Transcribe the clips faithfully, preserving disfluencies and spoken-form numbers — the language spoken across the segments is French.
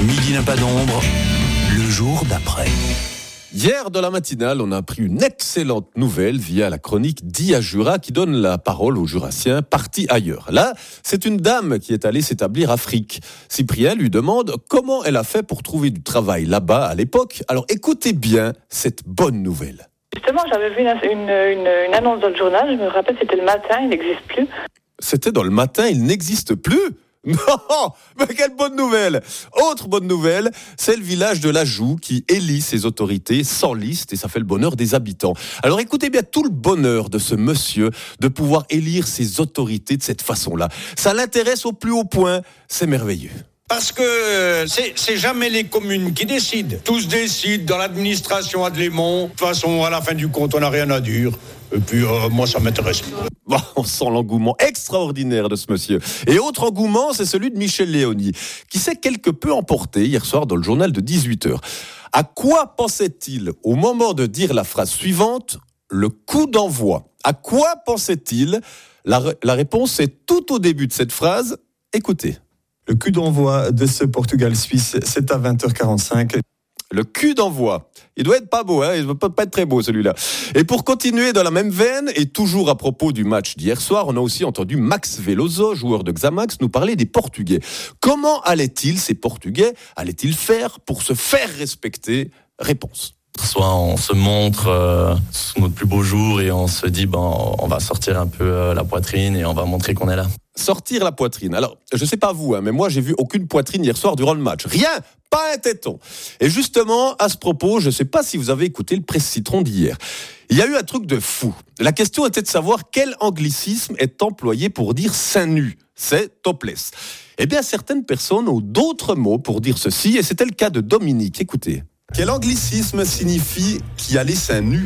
Midi n'a pas d'ombre, le jour d'après. Hier, dans la matinale, on a appris une excellente nouvelle via la chronique d'I A Jura qui donne la parole aux Jurassiens partis ailleurs. Là, c'est une dame qui est allée s'établir à Afrique. Cyprien lui demande comment elle a fait pour trouver du travail là-bas à l'époque. Alors écoutez bien cette bonne nouvelle. Justement, j'avais vu une, une, une, une annonce dans le journal, je me rappelle, c'était le matin, il n'existe plus. C'était dans le matin, il n'existe plus ? Non, mais quelle bonne nouvelle! Autre bonne nouvelle, c'est le village de La Joux qui élit ses autorités sans liste et ça fait le bonheur des habitants. Alors écoutez bien tout le bonheur de ce monsieur de pouvoir élire ses autorités de cette façon-là. Ça l'intéresse au plus haut point, c'est merveilleux. Parce que c'est, c'est jamais les communes qui décident. Tous décident dans l'administration à Adlémont. De toute façon, à la fin du compte, on n'a rien à dire. Et puis, euh, moi, ça m'intéresse. Bon, on sent l'engouement extraordinaire de ce monsieur. Et autre engouement, c'est celui de Michel Léony, qui s'est quelque peu emporté hier soir dans le journal de dix-huit heures. À quoi pensait-il au moment de dire la phrase suivante, le coup d'envoi? À quoi pensait-il? La, la réponse est tout au début de cette phrase. Écoutez. Le coup d'envoi de ce Portugal-Suisse, c'est à vingt heures quarante-cinq. Le cul d'envoi. Il doit être pas beau, hein. Il ne peut pas être très beau celui-là. Et pour continuer dans la même veine, et toujours à propos du match d'hier soir, on a aussi entendu Max Veloso, joueur de Xamax, nous parler des Portugais. Comment allaient-ils, ces Portugais, allaient-ils faire pour se faire respecter? Réponse. Soit on se montre euh, sous notre plus beau jour et on se dit ben on va sortir un peu euh, la poitrine et on va montrer qu'on est là. Sortir la poitrine. Alors, je sais pas vous, hein, mais moi j'ai vu aucune poitrine hier soir durant le match. Rien, pas un téton. Et justement, à ce propos, je sais pas si vous avez écouté le Presse Citron d'hier. Il y a eu un truc de fou. La question était de savoir quel anglicisme est employé pour dire seins nus. C'est topless. Eh bien, certaines personnes ont d'autres mots pour dire ceci, et c'était le cas de Dominique. Écoutez. Quel anglicisme signifie qui a les seins nus?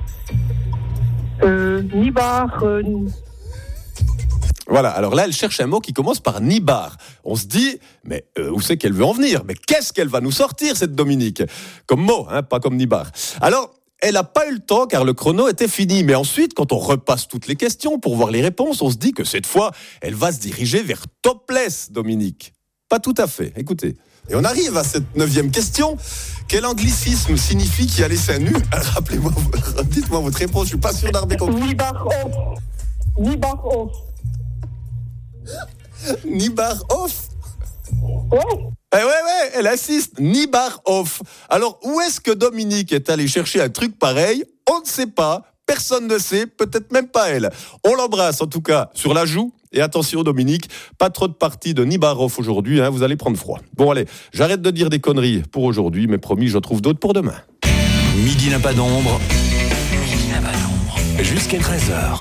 Euh, Nibar, euh... Voilà, alors là, elle cherche un mot qui commence par nibar. On se dit, mais euh, où c'est qu'elle veut en venir? Mais qu'est-ce qu'elle va nous sortir, cette Dominique? Comme mot, hein, pas comme nibar. Alors, elle n'a pas eu le temps car le chrono était fini. Mais ensuite, quand on repasse toutes les questions pour voir les réponses, on se dit que cette fois, elle va se diriger vers topless, Dominique. Pas tout à fait, écoutez. Et on arrive à cette neuvième question. Quel anglicisme signifie qui a les seins nus? Rappelez-moi, dites-moi votre réponse, je suis pas sûr d'arber compris. Nibar off. Nibar off. Nibar off. Ouais. Eh ouais, ouais, elle insiste. Nibar off. Alors, où est-ce que Dominique est allée chercher un truc pareil? On ne sait pas. Personne ne sait, peut-être même pas elle. On l'embrasse en tout cas sur la joue. Et attention Dominique, pas trop de parties de Nibarov aujourd'hui, hein, vous allez prendre froid. Bon allez, j'arrête de dire des conneries pour aujourd'hui, mais promis, j'en trouve d'autres pour demain. Midi n'a pas d'ombre, Midi n'a pas d'ombre, jusqu'à treize heures.